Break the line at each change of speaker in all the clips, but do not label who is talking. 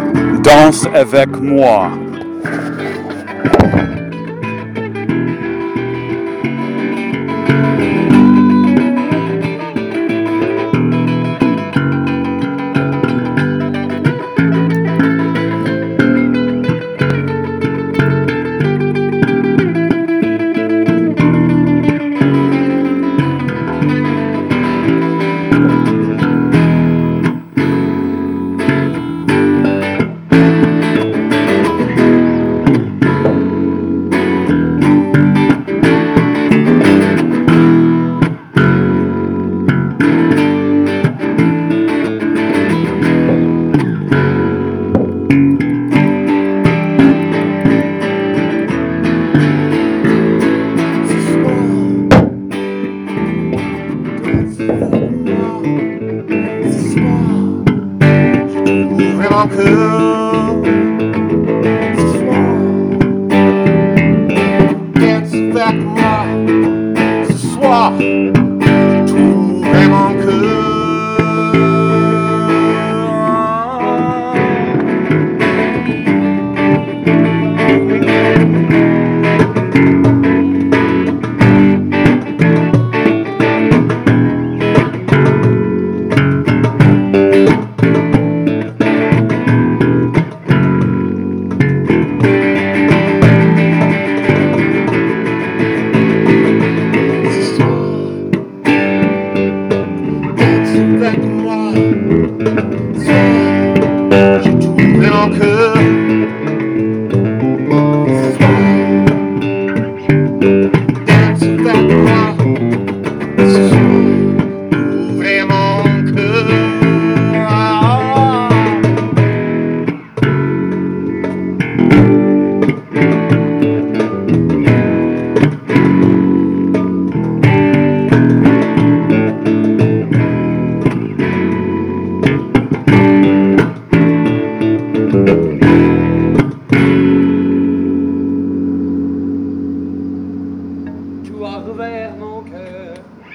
Danse avec moi.
Vraiment que ce soir, dance avec moi. Ce soir, je trouve vraiment que avec moi, j'ai tout vraiment que ce soir, dance avec moi, ce soir, tout vraiment que
Tu as ouvert mon cœur.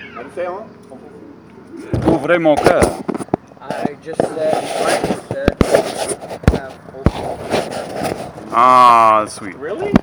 Ouvrez mon cœur.
I just said,
Ah, sweet.
Really?